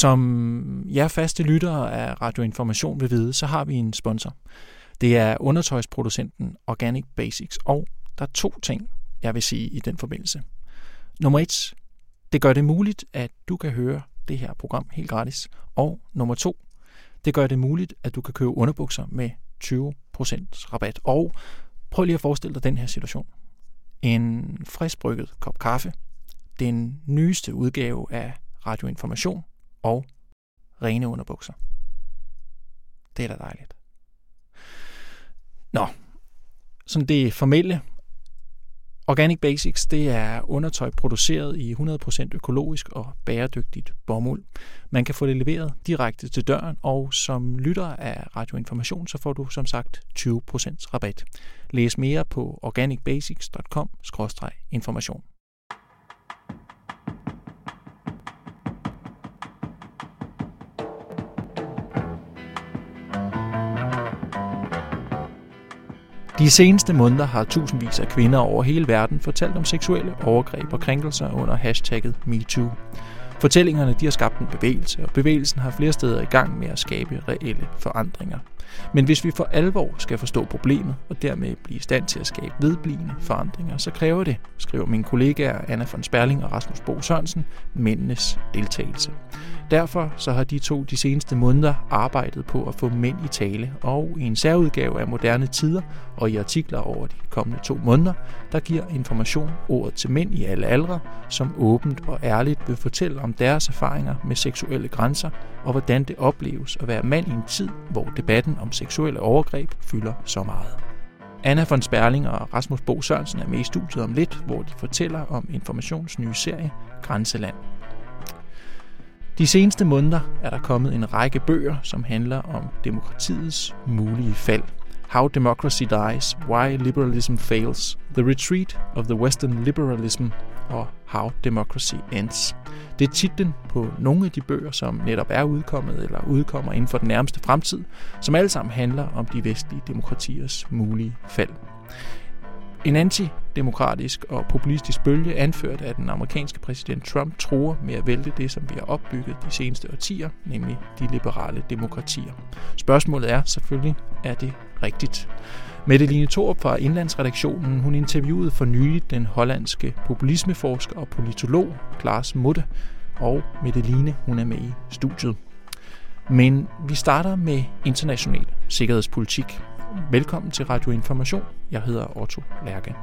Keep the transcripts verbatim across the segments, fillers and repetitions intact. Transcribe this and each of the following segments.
Som jer faste lyttere af Radio Information vil vide, så har vi en sponsor. Det er undertøjsproducenten Organic Basics, og der er to ting, jeg vil sige i den forbindelse. Nummer et, det gør det muligt, at du kan høre det her program helt gratis. Og nummer to, det gør det muligt, at du kan købe underbukser med tyve procent rabat. Og prøv lige at forestille dig den her situation. En friskbrygget kop kaffe, den nyeste udgave af Radio Information og rene underbukser. Det er da dejligt. Nå, sådan det formelle. Organic Basics, det er undertøj produceret i hundrede procent økologisk og bæredygtigt bomuld. Man kan få det leveret direkte til døren, og som lytter af Radio Information, så får du som sagt tyve procent rabat. Læs mere på organic basics punktum com skråstreg information. De seneste måneder har tusindvis af kvinder over hele verden fortalt om seksuelle overgreb og krænkelser under hashtagget MeToo. Fortællingerne de har skabt en bevægelse, og bevægelsen har flere steder i gang med at skabe reelle forandringer. Men hvis vi for alvor skal forstå problemet, og dermed blive i stand til at skabe vedblivende forandringer, så kræver det, skriver mine kollegaer Anna von Sperling og Rasmus Bo Sørensen, mændenes deltagelse. Derfor så har de to de seneste måneder arbejdet på at få mænd i tale, og i en særudgave af Moderne Tider og i artikler over de kommende to måneder, der giver Information ordet til mænd i alle aldre, som åbent og ærligt vil fortælle om deres erfaringer med seksuelle grænser, og hvordan det opleves at være mand i en tid, hvor debatten om seksuelle overgreb fylder så meget. Anna von Sperling og Rasmus Bo Sørensen er med i studiet om lidt, hvor de fortæller om Informations nye serie Grænseland. De seneste måneder er der kommet en række bøger, som handler om demokratiets mulige fald. How Democracy Dies, Why Liberalism Fails, The Retreat of the Western Liberalism og How Democracy Ends. Det er titlen på nogle af de bøger, som netop er udkommet eller udkommer inden for den nærmeste fremtid, som alle sammen handler om de vestlige demokratiers mulige fald. En antidemokratisk og populistisk bølge, anført af den amerikanske præsident Trump, truer med at vælte det, som vi har opbygget de seneste årtier, nemlig de liberale demokratier. Spørgsmålet er selvfølgelig, er det rigtigt? Mette Line Thorup fra Indlandsredaktionen, hun interviewede for nylig den hollandske populismeforsker og politolog Klaas Mutte, og Mette Line, hun er med i studiet. Men vi starter med international sikkerhedspolitik. Velkommen til Radio Information. Jeg hedder Otto Lærke.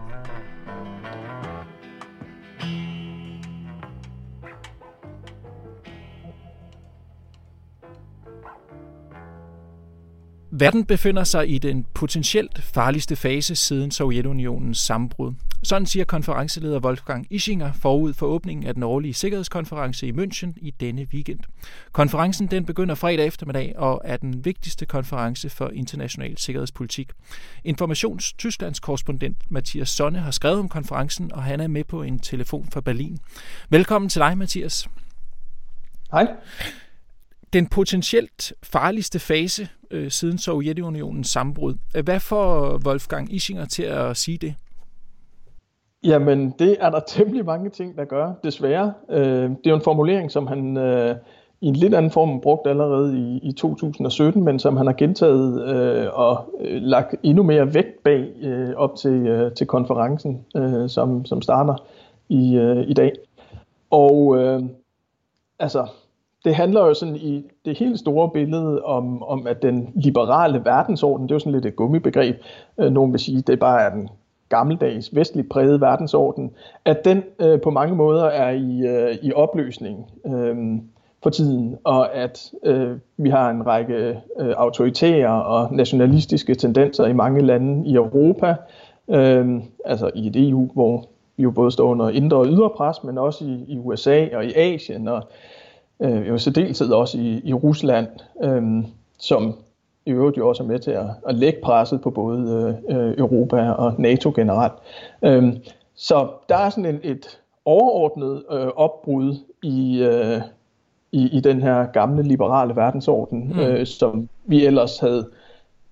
Verden befinder sig i den potentielt farligste fase siden Sovjetunionens sammenbrud. Sådan siger konferenceleder Wolfgang Ischinger forud for åbningen af den årlige sikkerhedskonference i München i denne weekend. Konferencen den begynder fredag eftermiddag og er den vigtigste konference for international sikkerhedspolitik. Informations Tysklands korrespondent Mathias Sonne har skrevet om konferencen, og han er med på en telefon fra Berlin. Velkommen til dig, Mathias. Hej. Den potentielt farligste fase øh, siden Sovjetunionens sammenbrud. Hvad får Wolfgang Ischinger til at sige det? Jamen, det er der temmelig mange ting, der gør, desværre. Øh, det er jo en formulering, som han øh, i en lidt anden form brugt allerede i, i to tusind og sytten, men som han har gentaget øh, og øh, lagt endnu mere vægt bag øh, op til, øh, til konferencen, øh, som, som starter i, øh, i dag. Og øh, altså... Det handler jo sådan i det helt store billede om, om, at den liberale verdensorden, det er jo sådan lidt et gummibegreb, øh, nogen vil sige, det bare er den gammeldags, vestligt prægede verdensorden, at den øh, på mange måder er i, øh, i opløsning øh, for tiden, og at øh, vi har en række øh, autoritære og nationalistiske tendenser i mange lande i Europa, øh, altså i et E U, hvor vi jo både står under indre og ydre pres, men også i, i U S A og i Asien, og Øh, jo særdeleshed også i, i Rusland, øh, som i øvrigt jo også er med til at, at lægge presset på både øh, Europa og NATO generelt. Øh, så der er sådan en, et overordnet øh, opbrud i, øh, i, i den her gamle liberale verdensorden, mm. øh, som vi ellers havde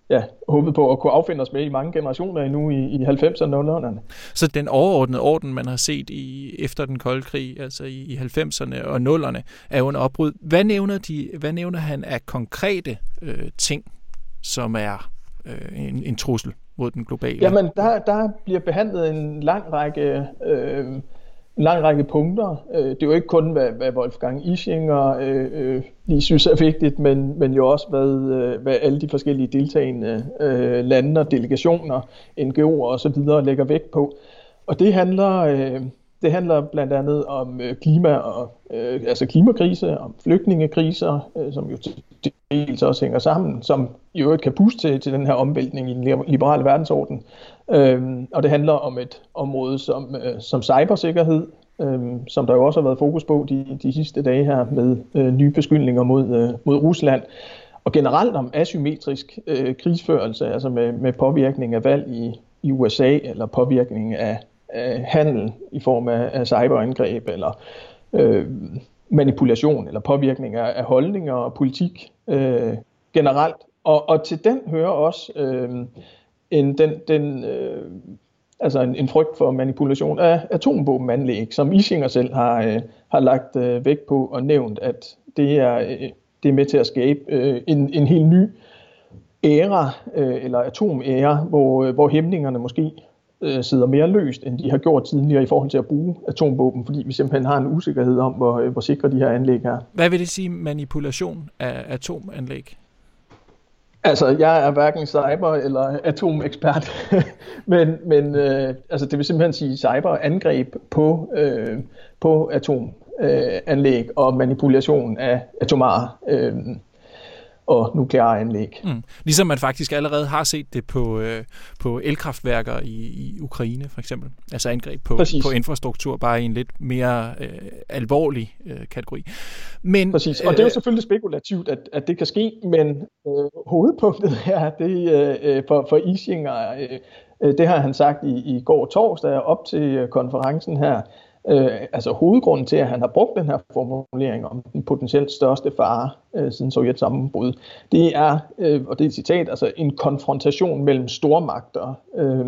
ja, håbet på at kunne affinde os med i mange generationer endnu i, i halvfemserne og nullerne. Så den overordnede orden, man har set i, efter den kolde krig, altså i, i halvfemserne og nullerne, er under opbrud. Hvad nævner, de, hvad nævner han af konkrete øh, ting, som er øh, en, en trussel mod den globale? Jamen, der, der bliver behandlet en lang række... Øh, En lang række punkter. Det er jo ikke kun, hvad, hvad Wolfgang Ischinger øh, øh, lige synes er vigtigt, men, men jo også, hvad, øh, hvad alle de forskellige deltagende øh, lande og delegationer, N G O'er og så videre lægger vægt på. Og det handler, øh, det handler blandt andet om øh, klima og øh, altså klimakrise, om flygtningekriser, øh, som jo dels også hænger sammen, som i øvrigt kan puste til, til den her omvæltning i den liberale verdensorden. Øhm, og det handler om et område som, øh, som cybersikkerhed, øh, som der jo også har været fokus på de, de sidste dage her med øh, nye beskyldninger mod, øh, mod Rusland. Og generelt om asymmetrisk øh, krigsførelse, altså med, med påvirkning af valg i, i U S A, eller påvirkning af, af handel i form af, af cyberangreb, eller øh, manipulation, eller påvirkning af, af holdninger og politik øh, generelt. Og, og til den hører også... Øh, En, den, den, øh, altså en, en frygt for manipulation af atomvåbenanlæg, som Ischinger selv har, øh, har lagt øh, vægt på og nævnt, at det er, øh, det er med til at skabe øh, en, en helt ny æra, øh, eller atomæra, hvor, øh, hvor hæmningerne måske øh, sidder mere løst, end de har gjort tidligere i forhold til at bruge atomvåben, fordi vi simpelthen har en usikkerhed om, hvor, øh, hvor sikre de her anlæg er. Hvad vil det sige, manipulation af atomanlæg? Altså, jeg er hverken cyber- eller atomekspert, men, men øh, altså, det vil simpelthen sige cyberangreb på, øh, på atomanlæg øh, og manipulation af atomare øh, og nukleare anlæg. Mm. Ligesom man faktisk allerede har set det på, øh, på elkraftværker i, i Ukraine for eksempel. Altså angreb på, på infrastruktur, bare i en lidt mere øh, alvorlig øh, kategori. Men, Præcis, og det er jo selvfølgelig spekulativt, at, at det kan ske, men øh, hovedpunktet her, det øh, for, for Ischinger, øh, det har han sagt i, i går torsdag op til konferencen her. Øh, altså hovedgrunden til, at han har brugt den her formulering om den potentielt største fare øh, siden Sovjets sammenbrud, det er, øh, og det er et citat, altså en konfrontation mellem stormagter. Øh,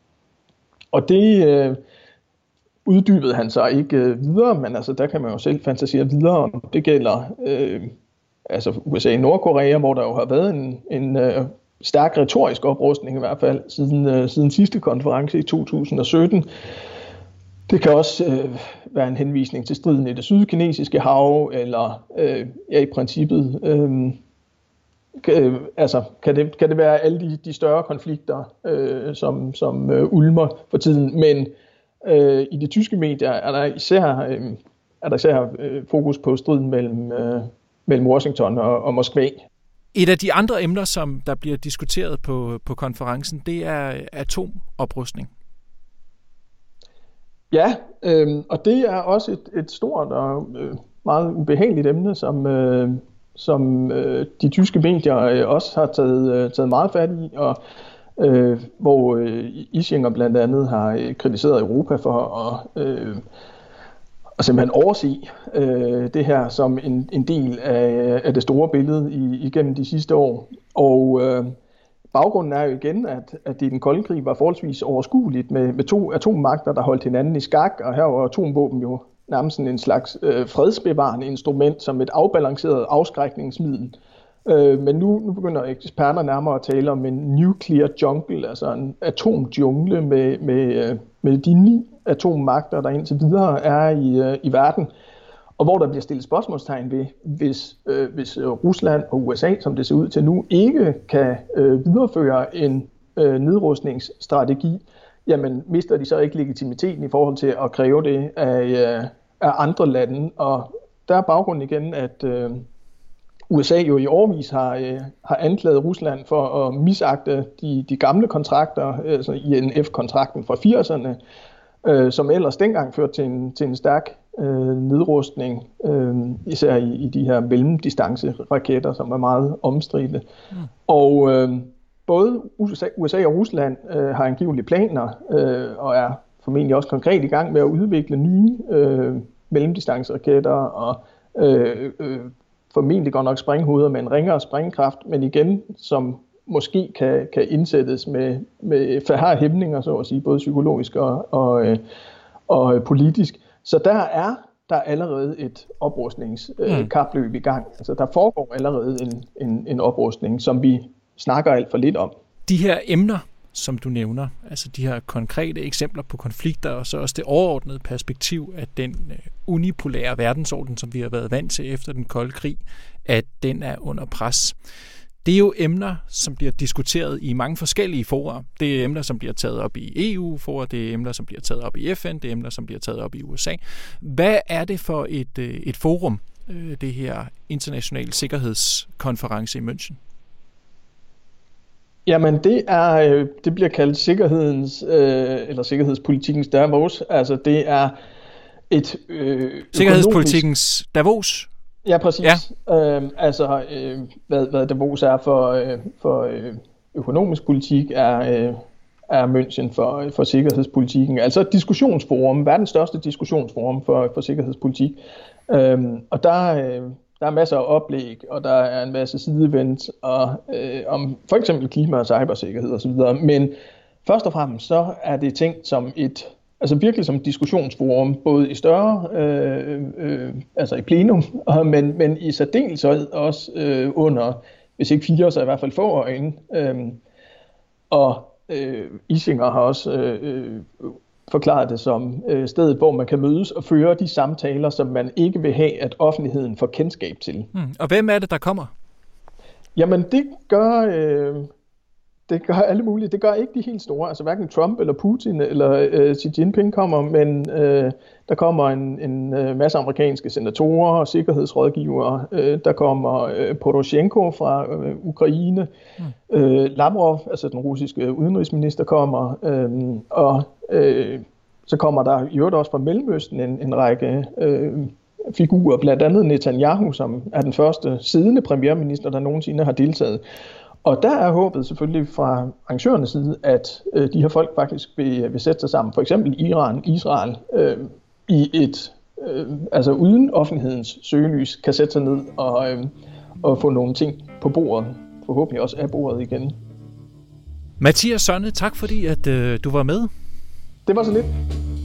og det øh, uddybede han så ikke øh, videre, men altså der kan man jo selv fantasere videre om. Det gælder øh, altså U S A og Nordkorea, hvor der jo har været en, en øh, stærk retorisk oprustning i hvert fald siden, øh, siden sidste konference i to tusind og sytten. Det kan også øh, være en henvisning til striden i det sydkinesiske hav, eller øh, ja, i princippet, øh, kan, altså, kan, det, kan det være alle de, de større konflikter, øh, som, som øh, ulmer for tiden. Men øh, i de tyske medier er der især, øh, er der især øh, fokus på striden mellem, øh, mellem Washington og, og Moskva. Et af de andre emner, som der bliver diskuteret på, på konferencen, det er atomoprustning. Ja, øh, og det er også et, et stort og øh, meget ubehageligt emne, som, øh, som øh, de tyske medier øh, også har taget, øh, taget meget fat i, og øh, hvor øh, Ischinger blandt andet har øh, kritiseret Europa for at, øh, at simpelthen overse øh, det her som en, en del af, af det store billede i, igennem de sidste år. Og øh, baggrunden er jo igen, at, at det i den kolde krig var forholdsvis overskueligt med, med to atommagter, der holdt hinanden i skak, og her var atomvåben jo nærmest en slags øh, fredsbevarende instrument som et afbalanceret afskrækningsmiddel. Øh, men nu, nu begynder eksperter nærmere at tale om en nuclear jungle, altså en atomjungle med, med, med de ni atommagter, der indtil videre er i, i verden. Og hvor der bliver stillet spørgsmålstegn ved, hvis, øh, hvis Rusland og U S A, som det ser ud til nu, ikke kan øh, videreføre en øh, nedrustningsstrategi, jamen mister de så ikke legitimiteten i forhold til at kræve det af, øh, af andre lande. Og der er baggrunden igen, at øh, U S A jo i årevis har, øh, har anklaget Rusland for at misagte de, de gamle kontrakter, altså I N F-kontrakten fra firserne, øh, som ellers dengang førte til en, til en stærk øh, nedrustning, øh, især i, i de her mellemdistance-raketter, som er meget omstridte. Mm. Og øh, både U S A, U S A og Rusland øh, har angiveligt planer, øh, og er formentlig også konkret i gang med at udvikle nye øh, mellemdistance-raketter, og øh, øh, formentlig godt nok sprænghoveder med en ringere sprængkraft, men igen, som måske kan, kan indsættes med, med færre hæmninger, så at sige, både psykologisk og, og, og politisk. Så der er der er allerede et oprustningskapløb mm. i gang. Altså der foregår allerede en, en, en oprustning, som vi snakker alt for lidt om. De her emner, som du nævner, altså de her konkrete eksempler på konflikter, og så også det overordnede perspektiv, at den unipolære verdensorden, som vi har været vant til efter den kolde krig, at den er under pres. Det er jo emner, som bliver diskuteret i mange forskellige fora. Det er emner, som bliver taget op i E U-fora, det er emner, som bliver taget op i F N, det er emner, som bliver taget op i U S A. Hvad er det for et, et forum, det her internationale sikkerhedskonference i München? Jamen det er det bliver kaldt sikkerhedens øh, eller sikkerhedspolitikkens Davos. Altså det er et øh, sikkerhedspolitikkens økonomisk... Davos. Ja, præcis. Ja. Øhm, altså øh, hvad hvad Davos er for øh, for øh, økonomisk politik er øh, er München for for sikkerhedspolitikken. Altså et diskussionsforum, verdens største diskussionsforum for for sikkerhedspolitik. Øhm, og der øh, Der er masser af oplæg, og der er en masse sideevents og, øh, om for eksempel klima- og cybersikkerhed osv. Men først og fremmest så er det tænkt som et, altså virkelig som et diskussionsforum, både i større, øh, øh, altså i plenum, men, men i særdeleshed også øh, under, hvis ikke fire, så i hvert fald få øjne. Øh, og øh, Isinger har også øh, forklaret det som øh, stedet, hvor man kan mødes og føre de samtaler, som man ikke vil have, at offentligheden får kendskab til. Mm. Og hvem er det, der kommer? Jamen, det gør, øh, det gør alle mulige. Det gør ikke de helt store. Altså hverken Trump eller Putin eller øh, Xi Jinping kommer, men øh, der kommer en, en masse amerikanske senatorer og sikkerhedsrådgivere. Øh, der kommer øh, Poroshenko fra øh, Ukraine. Mm. Øh, Lavrov, altså den russiske udenrigsminister, kommer. Øh, og øh, så kommer der i øvrigt også fra Mellemøsten en, en række øh, figurer, blandt andet Netanyahu, som er den første siddende premierminister, der nogensinde har deltaget. Og der er håbet selvfølgelig fra arrangørernes side, at øh, de her folk faktisk vil, vil sætte sig sammen, for eksempel Iran, Israel, øh, i et, øh, altså uden offentlighedens søgelys, kan sætte sig ned og, øh, og få nogle ting på bordet, forhåbentlig også af bordet igen. Mathias Sonne, tak fordi at øh, du var med. Det var så lidt.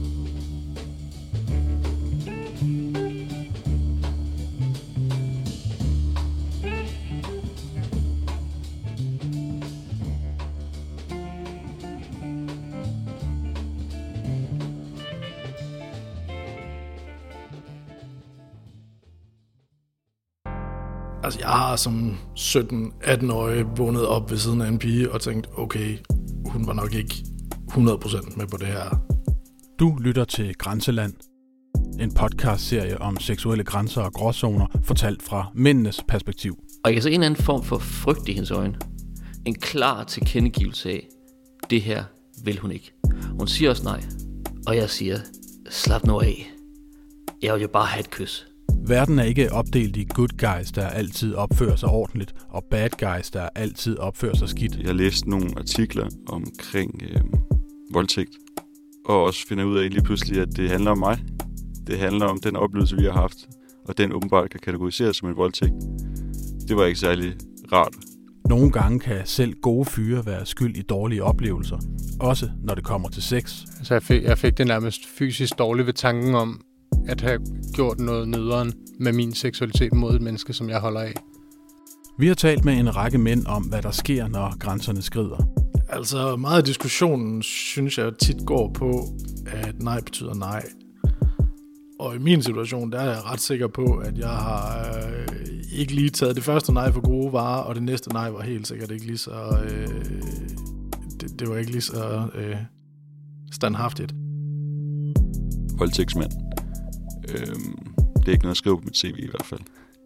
Altså, jeg har som sytten-atten-årig vågnet op ved siden af en pige og tænkt, okay, hun var nok ikke hundrede procent med på det her. Du lytter til Grænseland, en podcastserie om seksuelle grænser og gråzoner, fortalt fra mændenes perspektiv. Og jeg kan se en anden form for frygt i hendes øjne. En klar tilkendegivelse af, det her vil hun ikke. Hun siger også nej, og jeg siger, slap nu af. Jeg vil jo bare have et kys. Verden er ikke opdelt i good guys, der altid opfører sig ordentligt, og bad guys, der altid opfører sig skidt. Jeg læste nogle artikler omkring øh, voldtægt, og også finder ud af lige pludselig, at det handler om mig. Det handler om den oplevelse, vi har haft, og den åbenbart kan kategoriseres som en voldtægt. Det var ikke særlig rart. Nogle gange kan selv gode fyre være skyld i dårlige oplevelser, også når det kommer til sex. Så jeg fik, jeg fik det nærmest fysisk dårligt ved tanken om, at have gjort noget nederen med min seksualitet mod et menneske, som jeg holder af. Vi har talt med en række mænd om, hvad der sker, når grænserne skrider. Altså, meget af diskussionen, synes jeg tit går på, at nej betyder nej. Og i min situation, der er jeg ret sikker på, at jeg har øh, ikke lige taget det første nej for gode varer, og det næste nej var helt sikkert ikke lige så... Øh, det, det var ikke lige så øh, standhaftigt. Voldtægtsmand. Øhm, det er ikke noget at skrive på mit C V i hvert fald.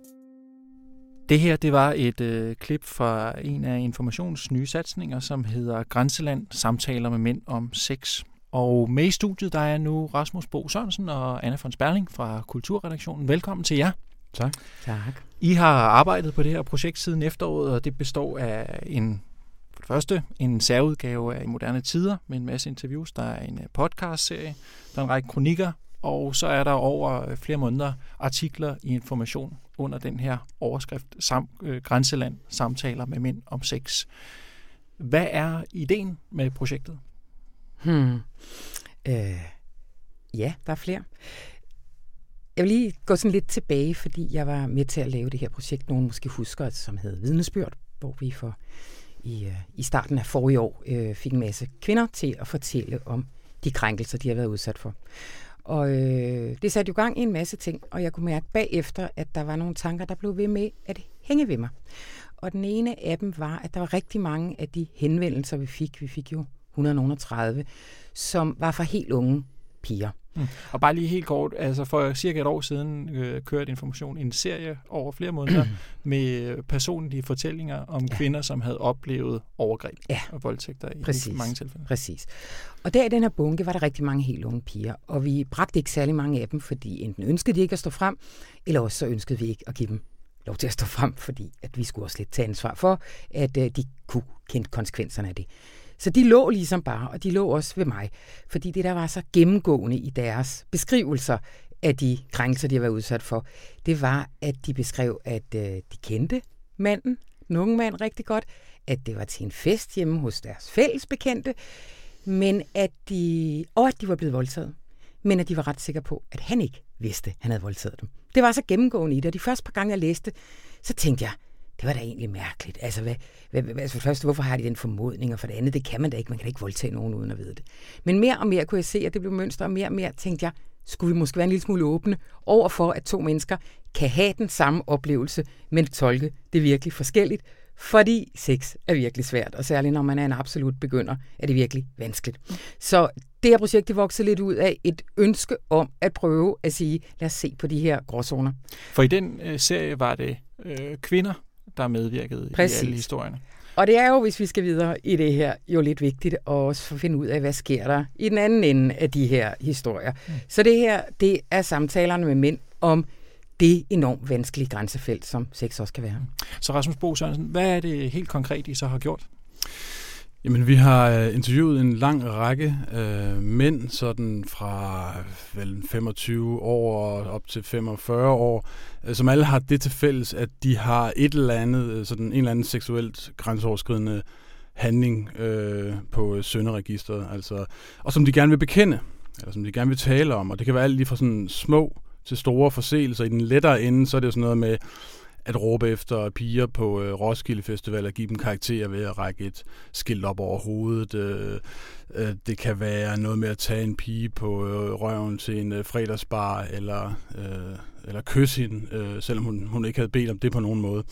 Det her, det var et øh, klip fra en af Informations nye satsninger, som hedder Grænseland, samtaler med mænd om sex. Og med i studiet, der er nu Rasmus Bo Sørensen og Anna von Sperling fra Kulturredaktionen. Velkommen til jer. Tak. Tak. I har arbejdet på det her projekt siden efteråret, og det består af en, for det første en særudgave af Moderne Tider med en masse interviews. Der er en podcastserie, der er en række kronikker, og så er der over flere måneder artikler i Information under den her overskrift sam, øh, Grænseland, samtaler med mænd om sex. Hvad er ideen med projektet? Hmm. Øh, ja, der er flere. Jeg vil lige gå sådan lidt tilbage, fordi jeg var med til at lave det her projekt, nogen måske husker, som hedder Vidnesbyrd, hvor vi for i, i starten af forrige år øh, fik en masse kvinder til at fortælle om de krænkelser, de har været udsat for. Og øh, det satte jo gang i en masse ting, og jeg kunne mærke bagefter, at der var nogle tanker, der blev ved med at hænge ved mig. Og den ene af dem var, at der var rigtig mange af de henvendelser, vi fik, vi fik jo et hundrede og tredive, som var fra helt unge piger. Mm. Og bare lige helt kort, altså for cirka et år siden øh, kørte Information en serie over flere måneder med personlige fortællinger om ja. kvinder, som havde oplevet overgreb ja. og voldtægter i Præcis. mange tilfælde. Præcis. Og der i den her bunke var der rigtig mange helt unge piger, og vi bragte ikke særlig mange af dem, fordi enten ønskede de ikke at stå frem, eller også så ønskede vi ikke at give dem lov til at stå frem, fordi at vi skulle også lidt tage ansvar for, at øh, de kunne kende konsekvenserne af det. Så de lå ligesom bare, og de lå også ved mig, fordi det, der var så gennemgående i deres beskrivelser af de krænkelser, de har været udsat for, det var, at de beskrev, at øh, de kendte manden, den unge mand rigtig godt, at det var til en fest hjemme hos deres fælles bekendte, men at de, og at de var blevet voldtaget, men at de var ret sikre på, at han ikke vidste, at han havde voldtaget dem. Det var så gennemgående i det, og de første par gange, jeg læste, så tænkte jeg, det var da egentlig mærkeligt. Altså, hvad, hvad, hvad, altså for det første, hvorfor har de den formodning, og for det andet, det kan man da ikke. Man kan da ikke voldtage nogen uden at vide det. Men mere og mere kunne jeg se, at det blev mønster, og mere og mere tænkte jeg, skulle vi måske være en lille smule åbne over for, at to mennesker kan have den samme oplevelse, men tolke det virkelig forskelligt, fordi sex er virkelig svært, og særligt når man er en absolut begynder, er det virkelig vanskeligt. Så det her projekt det voksede lidt ud af et ønske om at prøve at sige, lad os se på de her gråzoner. For i den øh, serie var det øh, kvinder, der medvirkede Præcis. i alle historierne. Og det er jo, hvis vi skal videre i det her, jo lidt vigtigt at også finde ud af, hvad sker der i den anden ende af de her historier. Mm. Så det her, det er samtalerne med mænd om det enormt vanskelige grænsefelt, som sex også kan være. Så Rasmus Bo Sørensen, hvad er det helt konkret, I så har gjort? Jamen, vi har interviewet en lang række øh, mænd, sådan fra vel femogtyve år op til femogfyrre år, øh, som alle har det til fælles, at de har et eller andet, sådan en eller anden seksuelt grænseoverskridende handling øh, på synderegisteret, altså, og som de gerne vil bekende, eller som de gerne vil tale om, og det kan være alt lige fra sådan små til store forseelser. I den lettere ende, så er det jo sådan noget med at råbe efter piger på øh, Roskilde Festival og give dem karakterer ved at række et skilt op over hovedet. Øh, øh, det kan være noget med at tage en pige på øh, røven til en øh, fredagsbar, eller, øh, eller kysse hende, øh, selvom hun, hun ikke havde bedt om det på nogen måde.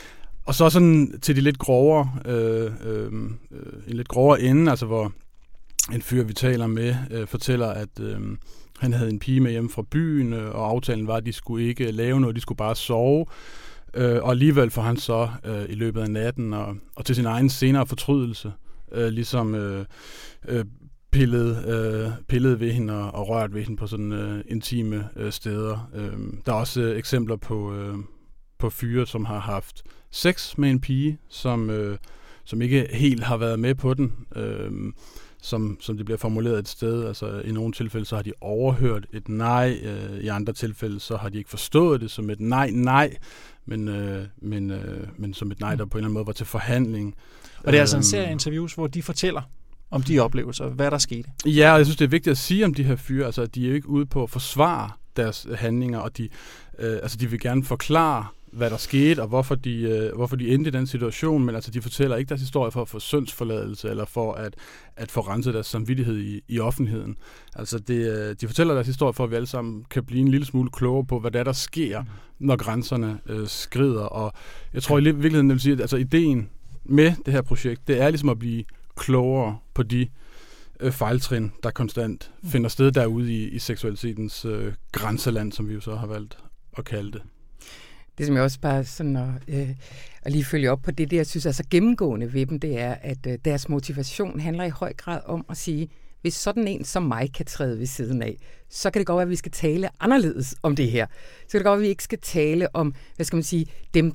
Og så sådan til de lidt grovere, øh, øh, en lidt grovere ende, altså hvor en fyr, vi taler med, øh, fortæller, at øh, han havde en pige med hjem fra byen, øh, og aftalen var, at de skulle ikke lave noget, de skulle bare sove. Øh, og alligevel får han så øh, i løbet af natten, og, og til sin egen senere fortrydelse, øh, ligesom øh, øh, pillet, øh, pillet ved hende og, og rørt ved hende på sådan øh, intime øh, steder. Øh, der er også øh, eksempler på, øh, på fyre, som har haft sex med en pige, som, øh, som ikke helt har været med på den, øh, som, som det bliver formuleret et sted. Altså i nogle tilfælde, så har de overhørt et nej, øh, i andre tilfælde, så har de ikke forstået det som et nej-nej, men, øh, men, øh, men som et nej, der på en eller anden måde var til forhandling. Og det er altså en serie interviews, hvor de fortæller om de oplevelser, hvad der skete. Ja, og jeg synes, det er vigtigt at sige om de her fyre, altså at de er jo ikke ude på at forsvare deres handlinger, og de, øh, altså, de vil gerne forklare, hvad der skete, og hvorfor de, øh, hvorfor de endte i den situation, men altså, de fortæller ikke deres historie for at få syndsforladelse, eller for at, at få renset deres samvittighed i, i offentligheden. Altså, det, de fortæller deres historie for, at vi alle sammen kan blive en lille smule klogere på, hvad der, der sker, når grænserne øh, skrider. Og jeg tror i virkeligheden, det vil sige, at altså, ideen med det her projekt, det er ligesom at blive klogere på de øh, fejltrin, der konstant finder sted derude i, i seksualitetens øh, grænseland, som vi jo så har valgt at kalde det. Det, som jeg også bare sådan at, øh, at lige følge op på det, det jeg synes er så gennemgående ved dem, det er, at øh, deres motivation handler i høj grad om at sige, hvis sådan en som mig kan træde ved siden af, så kan det godt være, at vi skal tale anderledes om det her. Så kan det godt være, at vi ikke skal tale om, hvad skal man sige, dem, der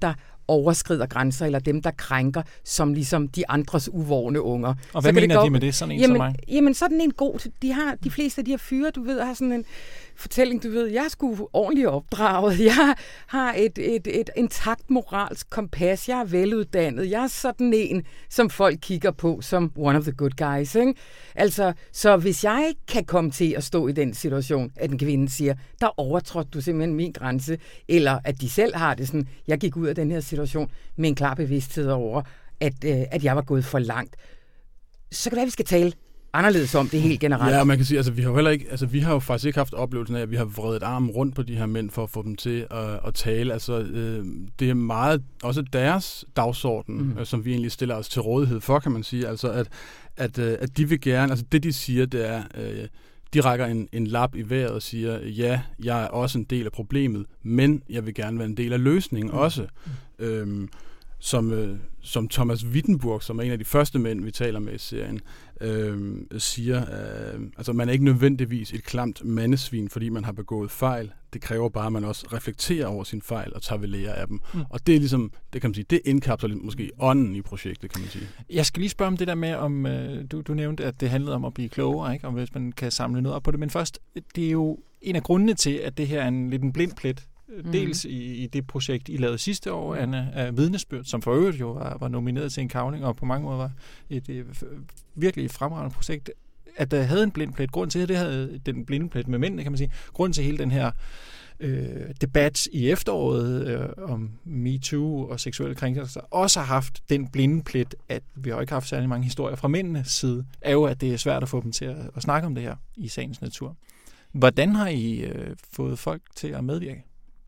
overskrider grænser, eller dem, der krænker, som ligesom de andres uvågne unger. Og hvad mener de med det, sådan en jamen, som mig? Jamen, sådan en god... De, har, de fleste af de her fyre, du ved, har sådan en fortælling, du ved, jeg er sgu ordentligt opdraget, jeg har et, et, et intakt moralsk kompas, jeg er veluddannet, jeg er sådan en, som folk kigger på som one of the good guys, ikke? Altså, så hvis jeg ikke kan komme til at stå i den situation, at en kvinde siger, der overtrådte du simpelthen min grænse, eller at de selv har det sådan, jeg gik ud af den her situation med en klar bevidsthed over, at, øh, at jeg var gået for langt, så kan det være, at vi skal tale anderledes om det helt generelt. Ja, man kan sige, altså vi har jo heller ikke, altså vi har jo faktisk ikke haft oplevelsen af, at vi har vredet armen rundt på de her mænd for at få dem til at, at tale. Altså øh, det er meget også deres dagsorden, mm. øh, som vi egentlig stiller os til rådighed for, kan man sige. Altså at at, øh, at de vil gerne, altså det de siger, det er, øh, de rækker en, en lap i vejret og siger, ja, jeg er også en del af problemet, men jeg vil gerne være en del af løsningen mm. også. Mm. Øhm, som, øh, som Thomas Wittenburg, som er en af de første mænd, vi taler med i serien, øh, siger, øh, altså man er ikke nødvendigvis et klamt mandesvin, fordi man har begået fejl. Det kræver bare, at man også reflekterer over sin fejl og tager ved lære af dem. Mm. Og det er ligesom, det kan man sige, det indkapsler måske ånden i projektet, kan man sige. Jeg skal lige spørge om det der med, om øh, du, du nævnte, at det handlede om at blive klogere, ikke? Om hvis man kan samle noget op på det. Men først, det er jo en af grundene til, at det her er en lidt en blind plet. Dels i, i det projekt, I lavede sidste år, Anna, af Vidnesbyrd, som for øvrigt jo var, var nomineret til en Cavling, og på mange måder var et, et virkelig fremragende projekt, at der havde en blind plet. Grund til, at det havde den blinde plet med mændene, kan man sige. Grund til hele den her øh, debat i efteråret øh, om MeToo og seksuelle krænkelser, også har haft den blinde plet, at vi har ikke haft særlig mange historier fra mændenes side, er jo, at det er svært at få dem til at, at snakke om det her i sagens natur. Hvordan har I øh, fået folk til at medvirke?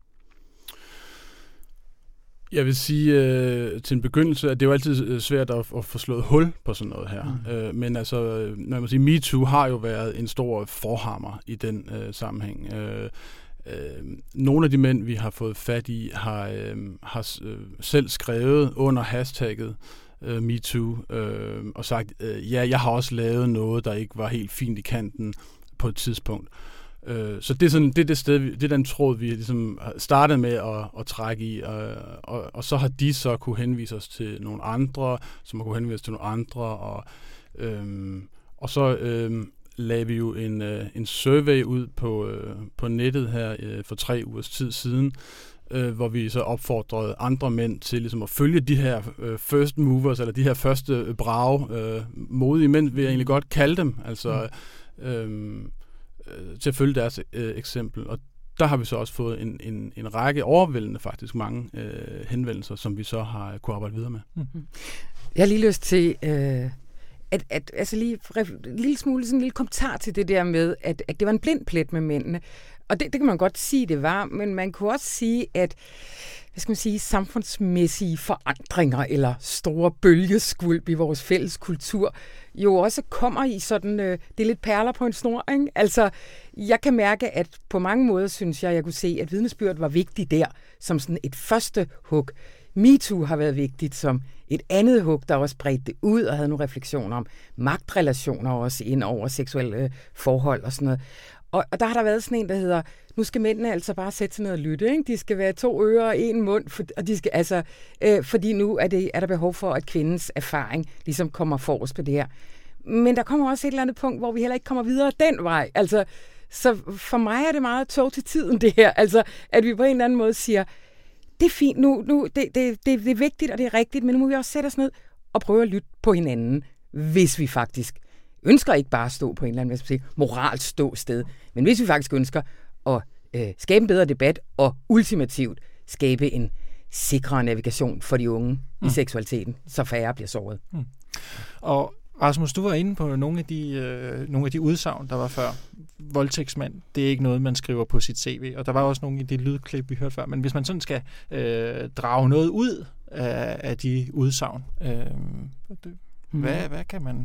Jeg vil sige øh, til en begyndelse, at det er jo altid svært at, at få slået hul på sådan noget her. Mm. Øh, men altså, når man siger, MeToo har jo været en stor forhammer i den øh, sammenhæng. Øh, øh, nogle af de mænd, vi har fået fat i, har, øh, har øh, selv skrevet under hashtagget øh, MeToo øh, og sagt, øh, ja, jeg har også lavet noget, der ikke var helt fint i kanten på et tidspunkt. Så det er, sådan, det er det sted, det er den tråd, vi ligesom startede med at, at trække i, og, og, og så har de så kunne henvise os til nogle andre, som har kunne henvise os til nogle andre, og, øhm, og så øhm, lagde vi jo en, øh, en survey ud på, øh, på nettet her øh, for tre ugers tid siden, øh, hvor vi så opfordrede andre mænd til ligesom at følge de her øh, first movers, eller de her første brave, øh, modige mænd, vil jeg egentlig godt kalde dem, altså øh, til at følge deres øh, eksempel. Og der har vi så også fået en, en, en række overvældende faktisk mange øh, henvendelser, som vi så har kunne arbejde videre med. Mm-hmm. Jeg har lige lyst til øh, at, at altså lige en lille smule sådan en lille kommentar til det der med, at, at det var en blind plet med mændene. Og det, det kan man godt sige, det var, men man kunne også sige, at hvad skal man sige, samfundsmæssige forandringer eller store bølgeskvulp i vores fælles kultur jo også kommer i sådan, øh, det er lidt perler på en snor, ikke? Altså, jeg kan mærke, at på mange måder synes jeg, jeg kunne se, at Vidnesbyrd var vigtig der, som sådan et første hug. MeToo har været vigtigt som et andet hug, der også bredte det ud og havde nogle refleksioner om magtrelationer også ind over seksuelle øh, forhold og sådan noget. Og, og der har der været sådan en, der hedder, nu skal mændene altså bare sætte sig ned og lytte, ikke? De skal være to ører og en mund, for, og de skal, altså, øh, fordi nu er, det, er der behov for, at kvindens erfaring ligesom kommer forrest på det her. Men der kommer også et eller andet punkt, hvor vi heller ikke kommer videre den vej. Altså, så for mig er det meget tog til tiden, det her. Altså, at vi på en eller anden måde siger, det er fint nu, nu det, det, det, det er vigtigt, og det er rigtigt, men nu må vi også sætte os ned og prøve at lytte på hinanden, hvis vi faktisk ønsker ikke bare at stå på en eller anden sige, moralsk ståsted, men hvis vi faktisk ønsker at øh, skabe en bedre debat og ultimativt skabe en sikrere navigation for de unge mm. i seksualiteten, så færre bliver såret. Mm. Og Rasmus, du var inde på nogle af de, øh, nogle af de udsagn, der var før. Voldtægtsmand, det er ikke noget, man skriver på sit C V, og der var også nogle i det lydklip, vi hørte før. Men hvis man sådan skal øh, drage noget ud af, af de udsagn, øh, det, mm. hvad, hvad kan man...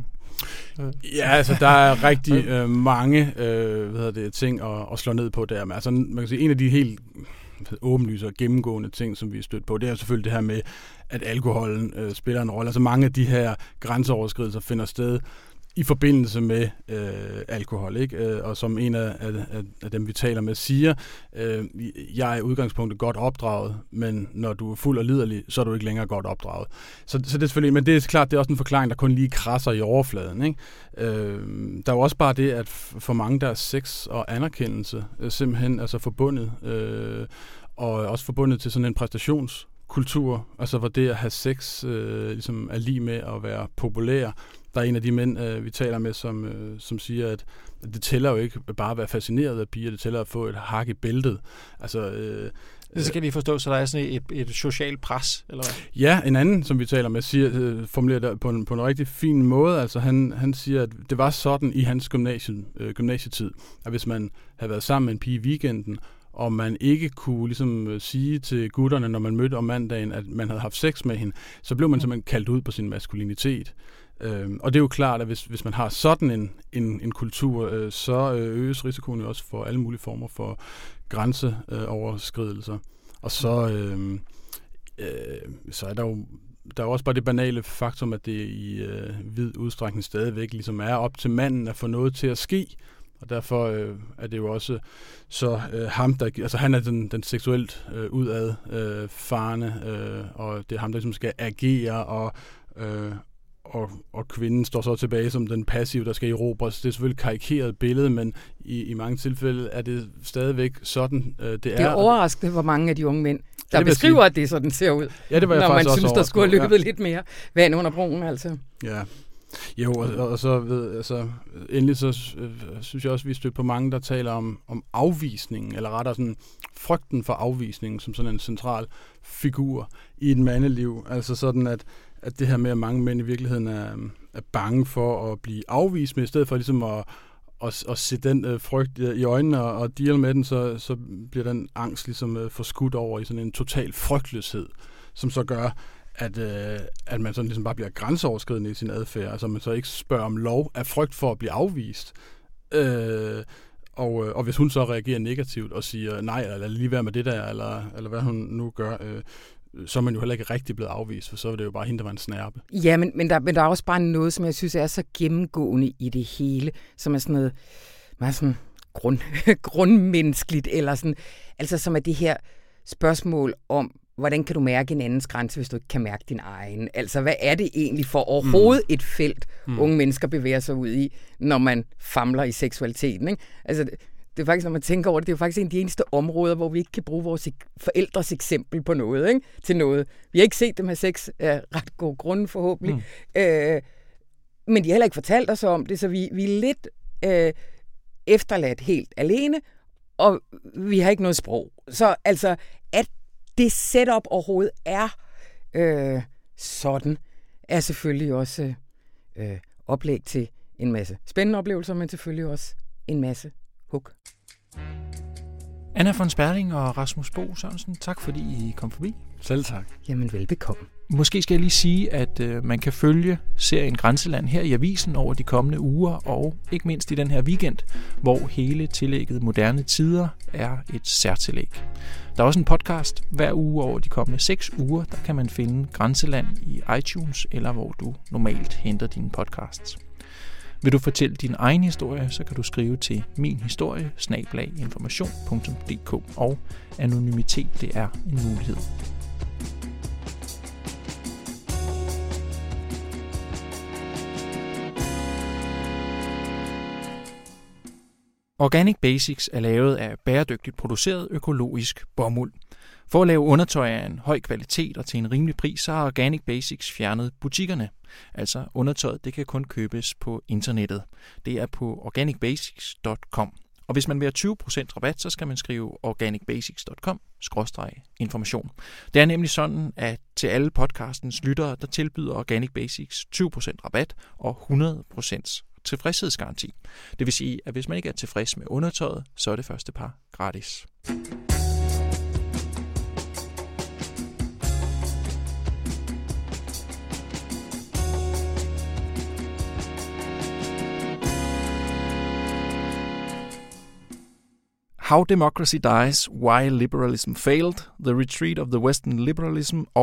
Ja, altså der er rigtig øh, mange øh, hvad hedder det, ting at, at slå ned på der. Men, altså, man kan sige, en af de helt åbenlyse og gennemgående ting, som vi er stødt på, det er selvfølgelig det her med, at alkoholen øh, spiller en rolle. Altså mange af de her grænseoverskridelser finder sted i forbindelse med øh, alkohol, ikke? Øh, og som en af, af, af dem, vi taler med, siger, øh, jeg er i udgangspunktet godt opdraget, men når du er fuld og liderlig, så er du ikke længere godt opdraget. Så, så det er selvfølgelig, men det er klart, det er også en forklaring, der kun lige krasser i overfladen, ikke? Øh, der er jo også bare det, at for mange der er sex og anerkendelse øh, simpelthen altså forbundet, øh, og også forbundet til sådan en præstationskultur, altså hvor det at have sex øh, ligesom er lige med at være populær. Der er en af de mænd, øh, vi taler med, som, øh, som siger, at det tæller jo ikke bare at være fascineret af piger, det tæller at få et hak i bæltet. Altså, øh, det skal vi forstå, så der er sådan et, et socialt pres, eller hvad? Ja, en anden, som vi taler med, siger, øh, formulerer det på en, på en rigtig fin måde. Altså, han, han siger, at det var sådan i hans gymnasie, øh, gymnasietid, at hvis man havde været sammen med en pige i weekenden, og man ikke kunne ligesom sige til gutterne, når man mødte om mandagen, at man havde haft sex med hende, så blev man simpelthen kaldt ud på sin maskulinitet. Øhm, og det er jo klart, at hvis, hvis man har sådan en, en, en kultur, øh, så øges risikoen jo også for alle mulige former for grænseoverskridelser. Og så, øh, øh, så er der jo der er også bare det banale faktum, at det i øh, vid udstrækning stadigvæk ligesom er op til manden at få noget til at ske. Og derfor øh, er det jo også så øh, ham, der... Altså han er den, den seksuelt øh, udad øh, farne, øh, og det er ham, der ligesom skal agere, og, øh, og, og kvinden står så tilbage som den passive, der skal erobres. Det er selvfølgelig et karikeret billede, men i, i mange tilfælde er det stadigvæk sådan, øh, det er. Det er overraskende, hvor mange af de unge mænd, der ja, beskriver, at det sådan ser ud. Ja, det var jeg når faktisk man også synes, der skulle have løbet ja. lidt mere vand under broen, altså. Ja. Jo, og, og så ved, altså, endelig så øh, synes jeg også, vi støtter på mange, der taler om, om afvisningen, eller rettere sådan frygten for afvisningen, som sådan en central figur i et mandeliv. Altså sådan, at, at det her med, at mange mænd i virkeligheden er, er bange for at blive afvist, men i stedet for ligesom at, at, at se den øh, frygt i øjnene og, og deal med den, så, så bliver den angst ligesom øh, forskudt over i sådan en total frygtløshed, som så gør, at, øh, at man sådan ligesom bare bliver grænseoverskridende i sin adfærd, altså man så ikke spørger om lov af frygt for at blive afvist. Øh, og, og hvis hun så reagerer negativt og siger nej, eller lige være med det der, eller, eller hvad hun nu gør, øh, så er man jo heller ikke rigtig blevet afvist, for så er det jo bare hende, der var en snærpe. Ja, men, men, der, men der er også bare noget, som jeg synes er så gennemgående i det hele, som er sådan noget meget sådan grund, grundmenneskeligt, eller sådan, altså som er det her spørgsmål om, hvordan kan du mærke en andens grænse, hvis du ikke kan mærke din egen? Altså, hvad er det egentlig for overhovedet mm. et felt, mm. unge mennesker bevæger sig ud i, når man famler i seksualiteten, ikke? Altså, det, det er faktisk, når man tænker over det, det er jo faktisk en af de eneste områder, hvor vi ikke kan bruge vores forældres eksempel på noget, ikke? Til noget. Vi har ikke set dem have sex af ret god grund, forhåbentlig. Mm. Øh, men de har heller ikke fortalt os om det, så vi, vi er lidt øh, efterladt helt alene, og vi har ikke noget sprog. Så altså, at det setup overhovedet er øh, sådan, er selvfølgelig også øh, oplæg til en masse spændende oplevelser, men selvfølgelig også en masse hug. Anna von Sperling og Rasmus Bo Sørensen, tak fordi I kom forbi. Selv tak. Jamen velbekomme. Måske skal jeg lige sige, at øh, man kan følge serien Grænseland her i avisen over de kommende uger, og ikke mindst i den her weekend, hvor hele tillægget Moderne Tider er et særtillæg. Der er også en podcast hver uge over de kommende seks uger, der kan man finde Grænseland i iTunes, eller hvor du normalt henter dine podcasts. Vil du fortælle din egen historie, så kan du skrive til minhistorie snabel-a information punktum d k, og anonymitet, det er en mulighed. Organic Basics er lavet af bæredygtigt produceret økologisk bomuld. For at lave undertøj af en høj kvalitet og til en rimelig pris, så har Organic Basics fjernet butikkerne. Altså undertøjet, det kan kun købes på internettet. Det er på organic basics punktum com. Og hvis man vil have tyve procent rabat, så skal man skrive organic basics punktum com skråstreg information. Det er nemlig sådan, at til alle podcastens lyttere, der tilbyder Organic Basics tyve procent rabat og hundrede procent tilfredshedsgaranti. Det vil sige, at hvis man ikke er tilfreds med undertøjet, så er det første par gratis. How Democracy Dies, Why Liberalism Failed, The Retreat of the Western Liberalism og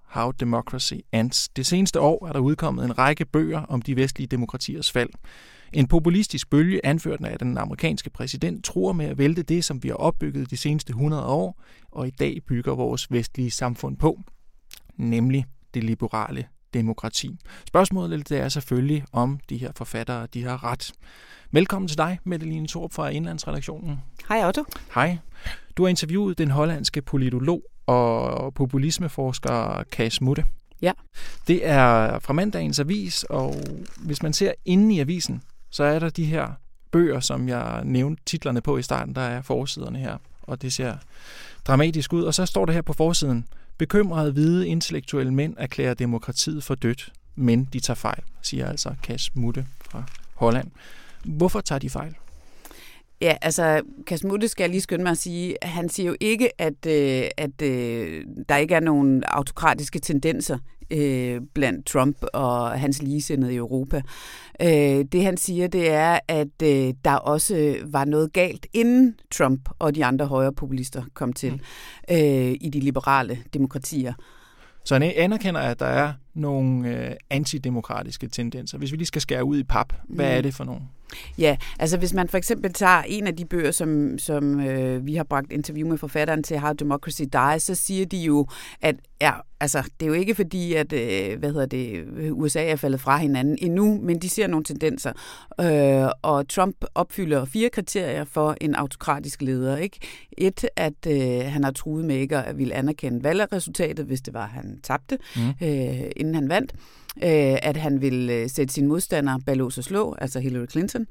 How Democracy Ends. Det seneste år er der udkommet en række bøger om de vestlige demokratiers fald. En populistisk bølge, anført af den amerikanske præsident, truer med at vælte det, som vi har opbygget de seneste hundrede år, og i dag bygger vores vestlige samfund på, nemlig det liberale demokrati. Spørgsmålet det er selvfølgelig, om de her forfattere de har ret. Velkommen til dig, Mette-Line Thorup fra Indlandsredaktionen. Hej Otto. Hej. Du har interviewet den hollandske politolog og populismeforsker Kees Mudde. Ja. Det er fra mandagens avis, og hvis man ser inde i avisen, så er der de her bøger, som jeg nævnte titlerne på i starten. Der er forsiderne her, og det ser dramatisk ud. Og så står der her på forsiden: bekymrede hvide intellektuelle mænd erklærer demokratiet for dødt, men de tager fejl, siger altså Kees Mudde fra Holland. Hvorfor tager de fejl? Ja, altså, Kees Mudde skal jeg lige skynde mig at sige, han siger jo ikke, at, øh, at øh, der ikke er nogen autokratiske tendenser øh, blandt Trump og hans ligesindede i Europa. Øh, det han siger, det er, at øh, der også var noget galt, inden Trump og de andre højrepopulister kom til mm. øh, i de liberale demokratier. Så han anerkender, at der er nogle øh, antidemokratiske tendenser. Hvis vi lige skal skære ud i pap, hvad mm. er det for nogle? Ja, altså hvis man for eksempel tager en af de bøger, som, som øh, vi har bragt interview med forfatteren til, How Democracy Dies, så siger de jo, at ja, altså, det er jo ikke fordi, at øh, hvad hedder det, U S A er faldet fra hinanden endnu, men de ser nogle tendenser. Øh, og Trump opfylder fire kriterier for en autokratisk leder. Ikke? Et, at øh, han har truet med ikke at ville anerkende valgresultatet, hvis det var, han tabte, mm. øh, inden han vandt. At han vil sætte sine modstandere bag lås og slå, altså Hillary Clinton,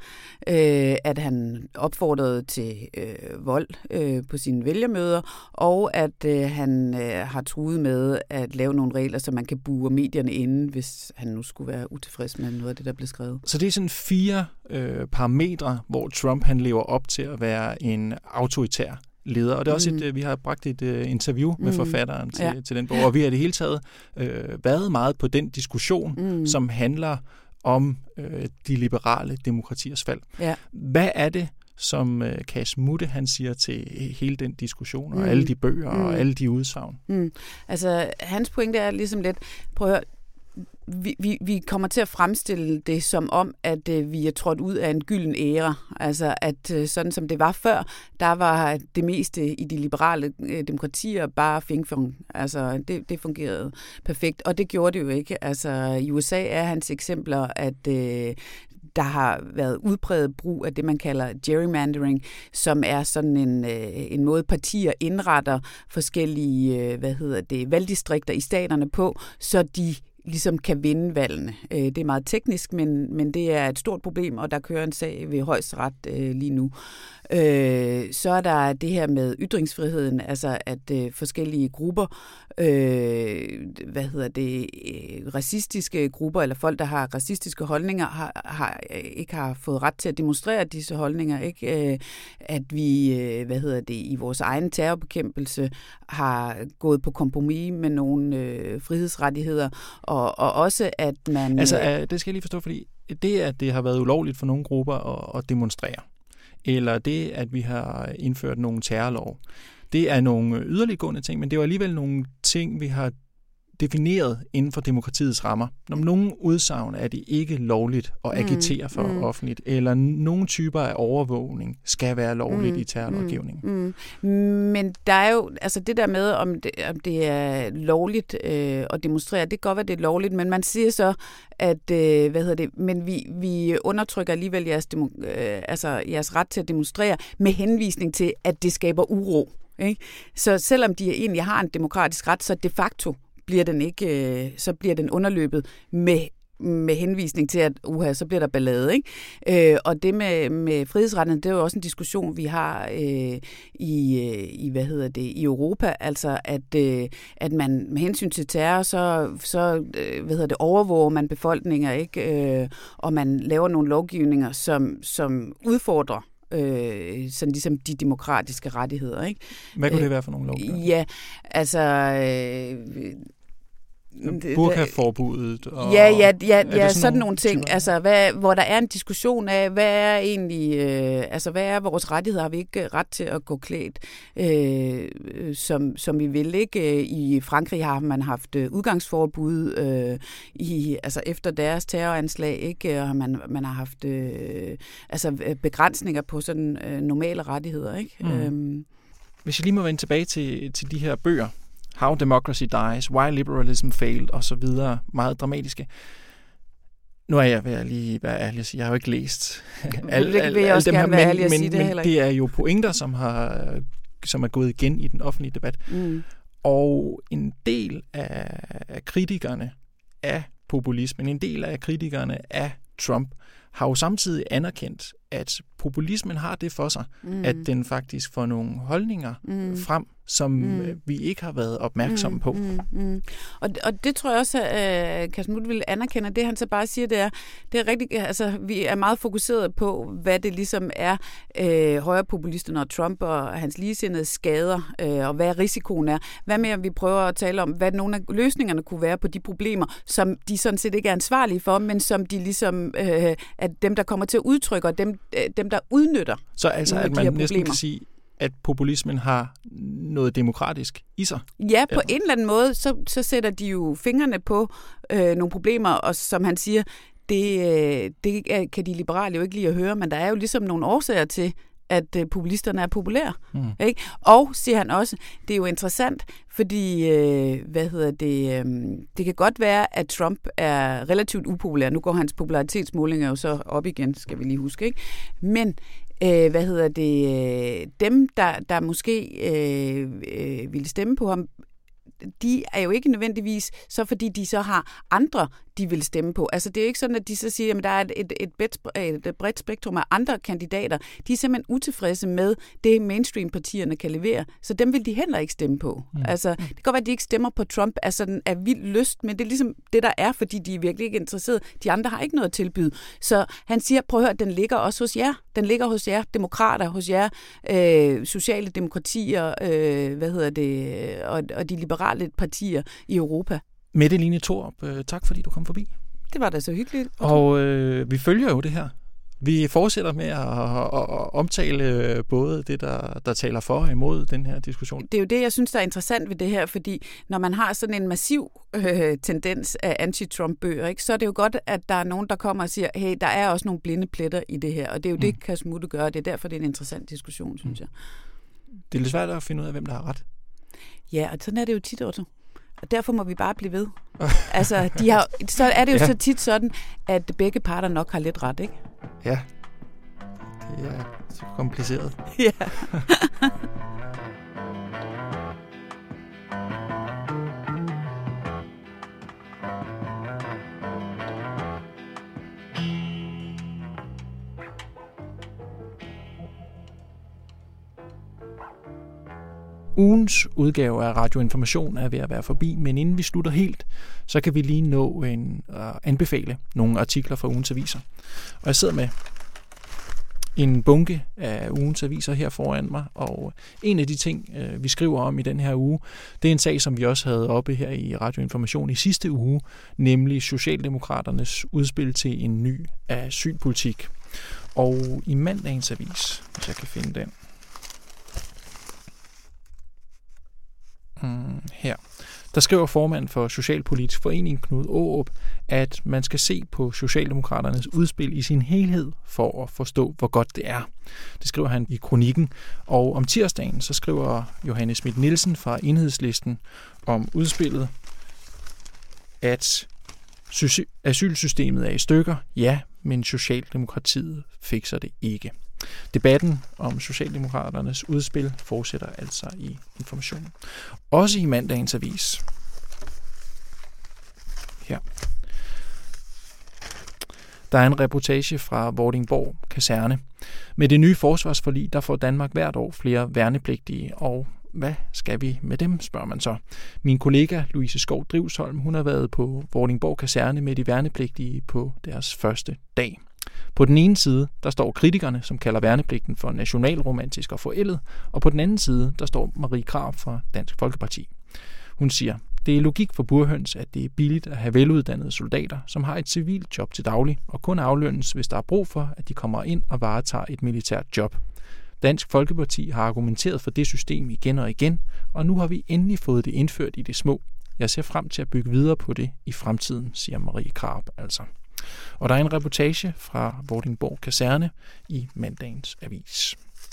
at han opfordrede til øh, vold øh, på sine vælgermøder, og at øh, han øh, har truet med at lave nogle regler, så man kan bure medierne inde, hvis han nu skulle være utilfreds med noget af det, der blev skrevet. Så det er sådan fire øh, parametre, hvor Trump han lever op til at være en autoritær leder. Og det er også et, mm. vi har bragt et uh, interview med mm. forfatteren til, ja. til den bog, og vi har det hele taget øh, været meget på den diskussion, mm. som handler om øh, de liberale demokratiers fald. Ja. Hvad er det, som øh, Kees Mudde han siger til hele den diskussion, og mm. alle de bøger mm. og alle de udsagn? Mm. Altså, hans pointe er ligesom lidt, prøv at høre, Vi, vi, vi kommer til at fremstille det som om, at øh, vi er trådt ud af en gylden æra. Altså, at øh, sådan som det var før, der var det meste i de liberale øh, demokratier bare fing-fong. Altså, det, det fungerede perfekt, og det gjorde det jo ikke. Altså, i U S A er hans eksempler, at øh, der har været udpræget brug af det, man kalder gerrymandering, som er sådan en, øh, en måde, partier indretter forskellige øh, hvad hedder det, valgdistrikter i staterne på, så de ligesom kan vinde valgene. Det er meget teknisk, men, men det er et stort problem, og der kører en sag ved højesteret øh, lige nu. Øh, så er der det her med ytringsfriheden, altså at øh, forskellige grupper, øh, hvad hedder det, øh, racistiske grupper, eller folk, der har racistiske holdninger, har, har, ikke har fået ret til at demonstrere disse holdninger, ikke? Øh, at vi, øh, hvad hedder det, i vores egen terrorbekæmpelse har gået på kompromis med nogle øh, frihedsrettigheder, og, og også at man... Altså, øh, det skal jeg lige forstå, fordi det, at det har været ulovligt for nogle grupper at, at demonstrere, eller det, at vi har indført nogle terrorlov, det er nogle yderliggående ting, men det er jo alligevel nogle ting, vi har defineret inden for demokratiets rammer. Når nogen udsagn er det ikke lovligt at agitere for mm. offentligt, eller nogle typer af overvågning skal være lovligt mm. i terrorlovgivningen. Mm. Men der er jo, altså det der med, om det, om det er lovligt øh, at demonstrere, det kan godt være, det er lovligt, men man siger så, at, øh, hvad hedder det, men vi, vi undertrykker alligevel jeres, demo, øh, altså jeres ret til at demonstrere med henvisning til, at det skaber uro. Ikke? Så selvom de egentlig har en demokratisk ret, så de facto bliver den ikke, så bliver den underløbet med, med henvisning til, at uha, så bliver der ballade. Ikke? Øh, og det med, med frihedsretten, det er jo også en diskussion, vi har øh, i, i, hvad hedder det, i Europa. Altså, at, øh, at man med hensyn til terror, så, så øh, hvad hedder det, overvåger man befolkninger, ikke? Øh, og man laver nogle lovgivninger, som, som udfordrer Øh, sådan ligesom de demokratiske rettigheder, ikke? Hvad kunne det være for nogle lovgivninger? Ja, altså øh, burkaforbuddet og ja, ja, ja, ja sådan, sådan nogle ting, typer? Altså hvad, hvor der er en diskussion af, hvad er egentlig, øh, altså hvad er vores rettigheder? Har vi ikke ret til at gå klædt? Øh, øh, som, som vi vil. Ikke? I Frankrig har man haft øh, udgangsforbud øh, i, altså efter deres terroranslag, ikke? Og man, man har haft øh, altså begrænsninger på sådan øh, normale rettigheder. Ikke? Mm. Øhm. Hvis jeg lige må vende tilbage til, til de her bøger, How Democracy Dies, Why Liberalism Failed og så videre, meget dramatiske. Nu er jeg ved at lige være ærlig at sige, jeg har jo ikke læst al, al, al, al dem her, men, men, det, men det er jo pointer, som, har, som er gået igen i den offentlige debat. Mm. Og en del af, af kritikerne af populismen, en del af kritikerne af Trump, har jo samtidig anerkendt, at populismen har det for sig, mm. at den faktisk får nogle holdninger mm. frem, som mm. vi ikke har været opmærksomme mm. på. Mm. Mm. Og, og det tror jeg også, at Kasmut vil anerkende. Det han så bare siger, det er, det er rigtig, altså, vi er meget fokuseret på, hvad det ligesom er, øh, højrepopulisterne og Trump og hans ligesindede skader, øh, og hvad risikoen er. Hvad med, at vi prøver at tale om, hvad nogle af løsningerne kunne være på de problemer, som de sådan set ikke er ansvarlige for, men som de ligesom, øh, at dem, der kommer til at udtrykke, og dem, øh, dem der udnytter. Så altså, at man næsten kan sige, at populismen har noget demokratisk i sig? Ja, på eller? en eller anden måde, så, så sætter de jo fingrene på øh, nogle problemer, og som han siger, det, det kan de liberale jo ikke lide at høre, men der er jo ligesom nogle årsager til, at øh, populisterne er populære. Mm. Ikke? Og, siger han også, det er jo interessant, fordi, øh, hvad hedder det, øh, det kan godt være, at Trump er relativt upopulær. Nu går hans popularitetsmålinger jo så op igen, skal vi lige huske, ikke? Men Øh, hvad hedder det, dem, der, der måske øh, øh, ville stemme på ham, de er jo ikke nødvendigvis så, fordi de så har andre, de vil stemme på. Altså det er jo ikke sådan, at de så siger, at der er et, et, et, bredt, et bredt spektrum af andre kandidater. De er simpelthen utilfredse med det, mainstream-partierne kan levere. Så dem vil de heller ikke stemme på. Mm. Altså, det kan godt være, at de ikke stemmer på Trump af sådan af vild lyst, men det er ligesom det, der er, fordi de er virkelig ikke interesserede. De andre har ikke noget at tilbyde. Så han siger, prøv at høre, den ligger også hos jer. Den ligger hos jer demokrater, hos jer øh, sociale demokratier, øh, hvad hedder det, og, og de liberale partier i Europa. Mette Line Thorup, tak fordi du kom forbi. Det var da så hyggeligt. Og øh, vi følger jo det her. Vi fortsætter med at, at, at omtale både det, der, der taler for og imod den her diskussion. Det er jo det, jeg synes, der er interessant ved det her, fordi når man har sådan en massiv øh, tendens af anti-Trump-bøger, ikke, så er det jo godt, at der er nogen, der kommer og siger, hey, der er også nogle blinde pletter i det her, og det er jo mm. det, Kasmutte gør, og det er derfor, det er en interessant diskussion, synes jeg. Det er lidt svært at finde ud af, hvem der har ret. Ja, og sådan er det jo tit, Otto. Og derfor må vi bare blive ved. Altså, de har, så er det jo ja. så tit sådan, at begge parter nok har lidt ret, ikke? Ja, det er så kompliceret. Ja. Ugens udgave af Radio Information er ved at være forbi, men inden vi slutter helt, så kan vi lige nå en uh, anbefale nogle artikler fra ugens aviser. Og jeg sidder med en bunke af ugens aviser her foran mig, og en af de ting, uh, vi skriver om i den her uge, det er en sag, som vi også havde oppe her i Radio Information i sidste uge, nemlig Socialdemokraternes udspil til en ny asylpolitik. Og i mandagens avis, hvis jeg kan finde den, her. Der skriver formand for Socialpolitisk Forening, Knud Aarup, at man skal se på Socialdemokraternes udspil i sin helhed for at forstå, hvor godt det er. Det skriver han i kronikken. Og om tirsdagen, så skriver Johanne Schmidt Nielsen fra Enhedslisten om udspillet, at asylsystemet er i stykker, ja, men Socialdemokratiet fikser det ikke. Debatten om Socialdemokraternes udspil fortsætter altså i Information. Også i mandagens avis. Her. Der er en reportage fra Vordingborg Kaserne. Med det nye forsvarsforlig, der får Danmark hvert år flere værnepligtige, og hvad skal vi med dem, spørger man så. Min kollega Louise Skov Drivsholm, hun har været på Vordingborg Kaserne med de værnepligtige på deres første dag. På den ene side, der står kritikerne, som kalder værnepligten for nationalromantisk og forældet, og på den anden side, der står Marie Krarup fra Dansk Folkeparti. Hun siger, det er logik for burhøns, at det er billigt at have veluddannede soldater, som har et civilt job til daglig, og kun aflønnes, hvis der er brug for, at de kommer ind og varetager et militært job. Dansk Folkeparti har argumenteret for det system igen og igen, og nu har vi endelig fået det indført i det små. Jeg ser frem til at bygge videre på det i fremtiden, siger Marie Krarup altså. Og der er en reportage fra Vordingborg Kaserne i mandagens avis.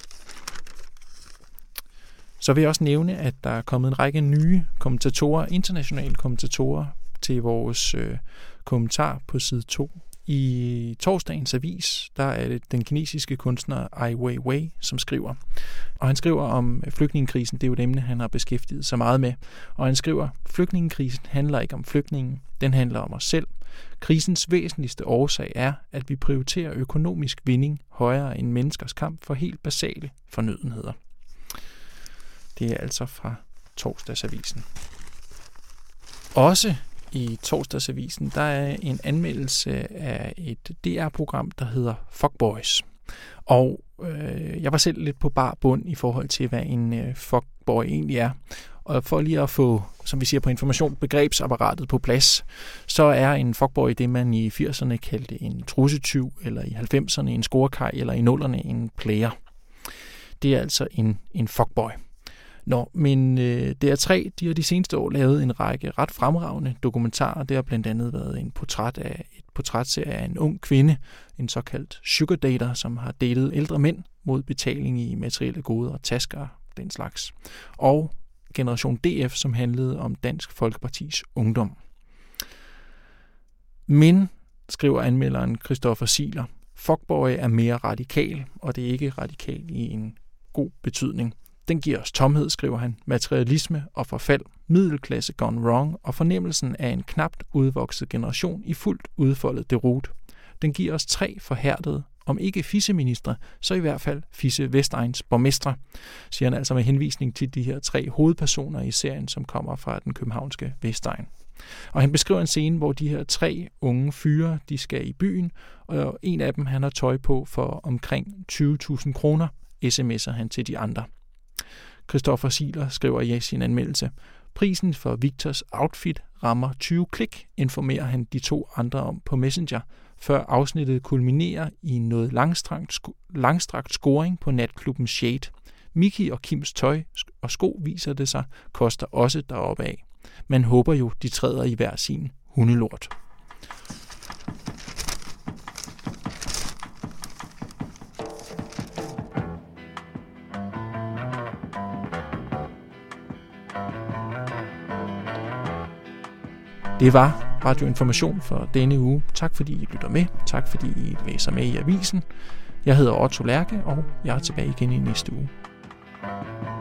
Så vil jeg også nævne, at der er kommet en række nye kommentatorer, internationale kommentatorer, til vores øh, kommentar på side to. I torsdagens avis, der er det den kinesiske kunstner Ai Weiwei, som skriver. Og han skriver om flygtningekrisen, det er jo et emne, han har beskæftiget sig meget med. Og han skriver, flygtningekrisen handler ikke om flygtningen, den handler om os selv. Krisens væsentligste årsag er, at vi prioriterer økonomisk vinding højere end menneskers kamp for helt basale fornødenheder. Det er altså fra torsdagsavisen. Også i torsdagsavisen, der er en anmeldelse af et D R-program, der hedder Fuckboys. Og øh, jeg var selv lidt på bar bund i forhold til, hvad en øh, fuckboy egentlig er. Og for lige at få, som vi siger på information, begrebsapparatet på plads, så er en fuckboy det, man i firserne kaldte en trussetyv, eller i halvfemserne en scorekaj, eller i nullerne en player. Det er altså en, en fuckboy. Nå, men øh, D R tre, de har de seneste år lavet en række ret fremragende dokumentarer. Det har blandt andet været en portræt af et portrætserie af en ung kvinde, en såkaldt sugar dater, som har datet ældre mænd mod betaling i materielle goder, tasker, den slags. Og Generation D F, som handlede om Dansk Folkepartis ungdom. Men, skriver anmelderen Christoffer Siler, fuckboy er mere radikal, og det er ikke radikal i en god betydning. Den giver os tomhed, skriver han, materialisme og forfald, middelklasse gone wrong og fornemmelsen af en knapt udvokset generation i fuldt udfoldet derut. Den giver os tre forhærdede, om ikke fisseministre, så i hvert fald Fisse Vestegns borgmestre, siger han altså med henvisning til de her tre hovedpersoner i serien, som kommer fra den københavnske Vestegn. Og han beskriver en scene, hvor de her tre unge fyre, de skal i byen, og en af dem han har tøj på for omkring tyve tusind kroner, sms'er han til de andre. Christoffer Siler skriver i sin anmeldelse, prisen for Victors outfit rammer tyve klik, informerer han de to andre om på Messenger, før afsnittet kulminerer i noget langstrakt, sko- langstrakt scoring på natklubben Shade. Miki og Kims tøj og sko, viser det sig, koster også deroppe af. Man håber jo, de træder i hver sin hundelort. Det var Radioinformation for denne uge. Tak fordi I lytter med. Tak fordi I læser med i avisen. Jeg hedder Otto Lærke, og jeg er tilbage igen i næste uge.